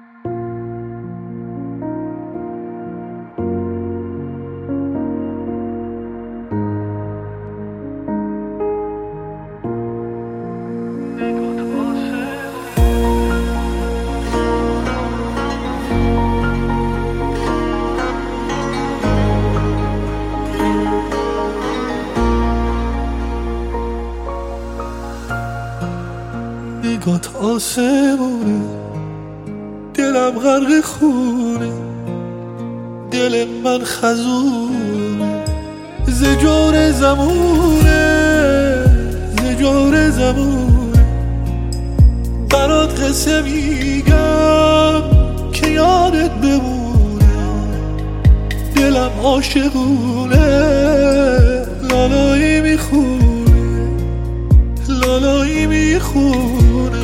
نگات آسمونه، دلم غرق خونه، دل من خزونه، زجور زمونه، زجور زمونه. برات قصه میگم که یادت بمونه، دلم عاشقونه، لالایی میخونه، لالایی میخونه.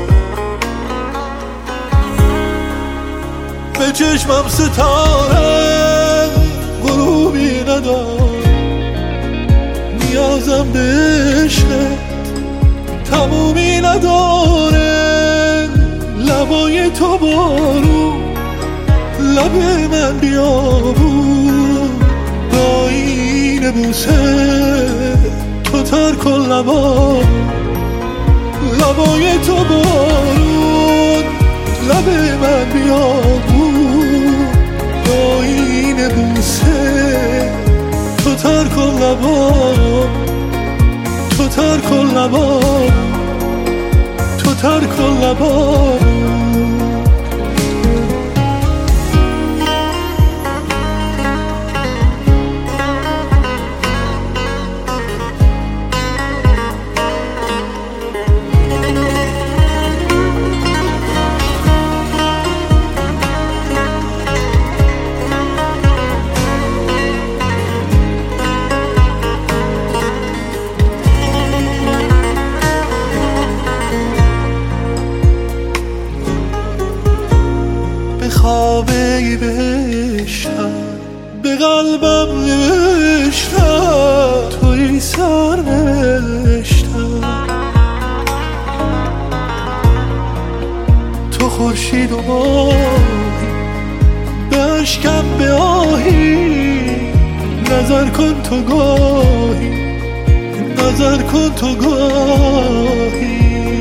به چشمم ستاره غروبی ندار، نیازم به عشقت تمومی نداره. لبای تو بارون، لب من بیابون، با این بوسه تو تر کن لبا. لبای تو بارون، لب من بیابون، با این بوسه تو تر کن لبا. تو تر کن لبا، تو تر کن لبا. خوابه بهشتم، به قلبم نوشتم، توی سر نوشتم. تو خورشید و ماهی، به اشکم به آهی. نظر کن تو گاهی، نظر کن تو گاهی.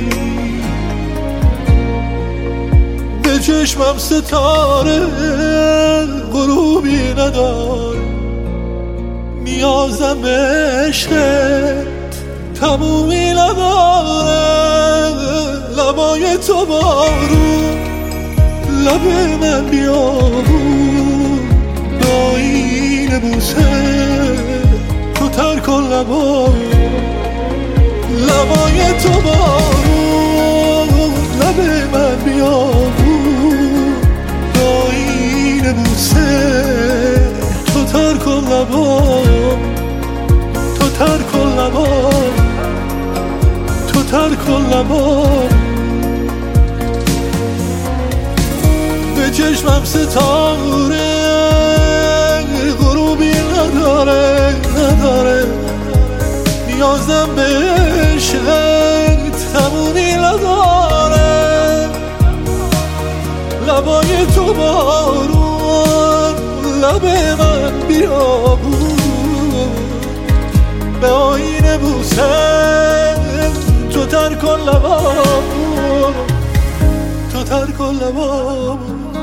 به چشمم ستاره غروبی ندار، نیازم به عشقت تمومی نداره. لبای تو بارون، لب من بیابون، با این بوسه تو تر کن لبا. لبای تو بارون، لب من بیابون، با این بوسه تو تر کن لبا. تو تر کن لبا، تو تر کن لبا. به چشمم ستاره غروبی نداره، نداره. نیازم به عشقت تمومی نداره. لبای تو بارون، لب من بیابون، به آیین بوسه تو تر کن لبا. تو تر کن لبا.